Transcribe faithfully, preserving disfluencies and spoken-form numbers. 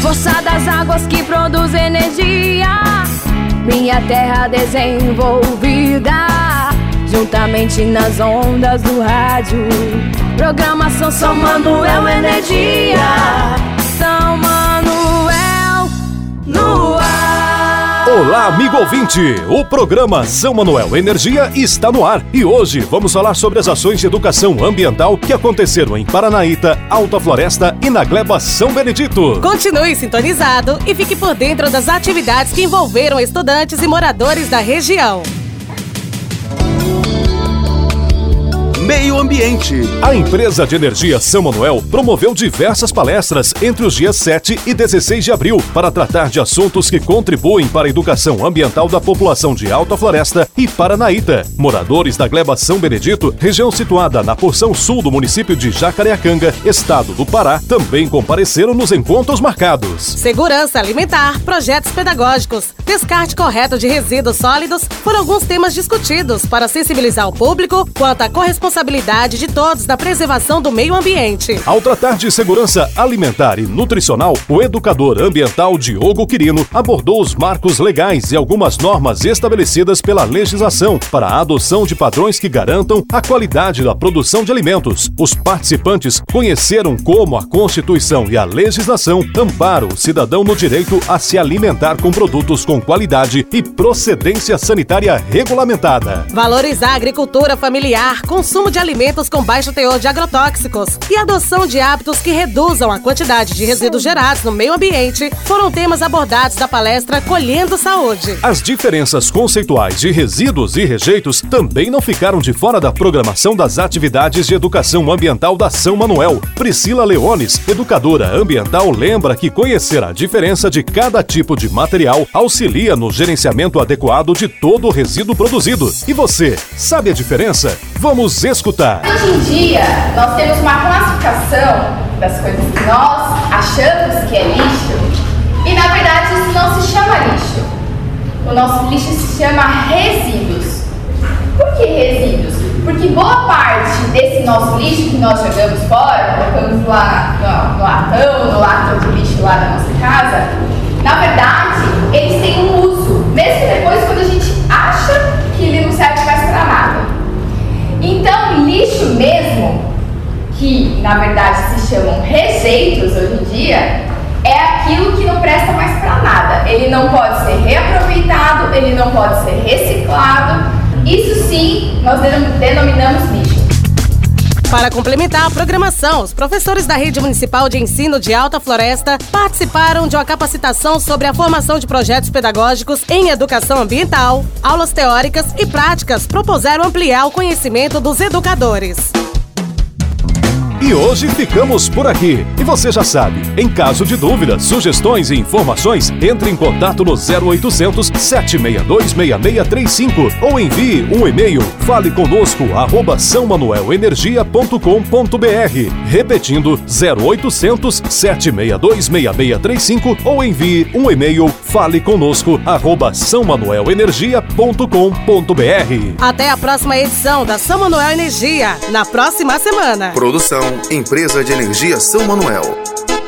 força das águas que produz energia, minha terra desenvolvida, juntamente nas ondas do rádio. Programação São Manuel Energia, São Manuel no ar. Olá, amigo ouvinte! O programa São Manuel Energia está no ar e hoje vamos falar sobre as ações de educação ambiental que aconteceram em Paranaíta, Alta Floresta e na Gleba São Benedito. Continue sintonizado e fique por dentro das atividades que envolveram estudantes e moradores da região. Meio Ambiente. A empresa de energia São Manuel promoveu diversas palestras entre os dias sete e dezesseis de abril para tratar de assuntos que contribuem para a educação ambiental da população de Alta Floresta e Paranaíta. Moradores da Gleba São Benedito, região situada na porção sul do município de Jacareacanga, estado do Pará, também compareceram nos encontros marcados. Segurança alimentar, projetos pedagógicos, descarte correto de resíduos sólidos foram alguns temas discutidos para sensibilizar o público quanto à corresponsabilidade de todos na preservação do meio ambiente. Ao tratar de segurança alimentar e nutricional, o educador ambiental Diogo Quirino abordou os marcos legais e algumas normas estabelecidas pela legislação para a adoção de padrões que garantam a qualidade da produção de alimentos. Os participantes conheceram como a Constituição e a legislação amparam o cidadão no direito a se alimentar com produtos com qualidade e procedência sanitária regulamentada. Valorizar a agricultura familiar, consumo de alimentos com baixo teor de agrotóxicos e adoção de hábitos que reduzam a quantidade de resíduos gerados no meio ambiente foram temas abordados da palestra Colhendo Saúde. As diferenças conceituais de resíduos e rejeitos também não ficaram de fora da programação das atividades de educação ambiental da São Manuel. Priscila Leones, educadora ambiental, lembra que conhecer a diferença de cada tipo de material auxilia no gerenciamento adequado de todo o resíduo produzido. E você, sabe a diferença? Vamos escutar. Hoje em dia, nós temos uma classificação das coisas que nós achamos que é lixo e, na verdade, isso não se chama lixo. O nosso lixo se chama resíduos. Por que resíduos? Porque boa parte desse nosso lixo que nós jogamos fora, colocamos lá no, no latão, no latão de lixo lá da nossa casa, na verdade, eles têm um uso, mesmo depois quando a gente acha que ele não serve mais para nada. Então, lixo mesmo, que na verdade se chamam rejeitos hoje em dia, é aquilo que não presta mais para nada. Ele não pode ser reaproveitado, ele não pode ser reciclado. Isso sim, nós denominamos lixo. Para complementar a programação, os professores da Rede Municipal de Ensino de Alta Floresta participaram de uma capacitação sobre a formação de projetos pedagógicos em educação ambiental. Aulas teóricas e práticas propuseram ampliar o conhecimento dos educadores. E hoje ficamos por aqui. E você já sabe, em caso de dúvidas, sugestões e informações, entre em contato no zero oitocentos, sete seis dois, seis seis três cinco ou envie um e-mail fale conosco arroba são manuel energia ponto com ponto br. Repetindo, zero oitocentos, sete seis dois, seis seis três cinco ou envie um e-mail fale conosco arroba são manuel energia ponto com ponto br. Até a próxima edição da São Manuel Energia, na próxima semana. Produção Empresa de Energia São Manuel.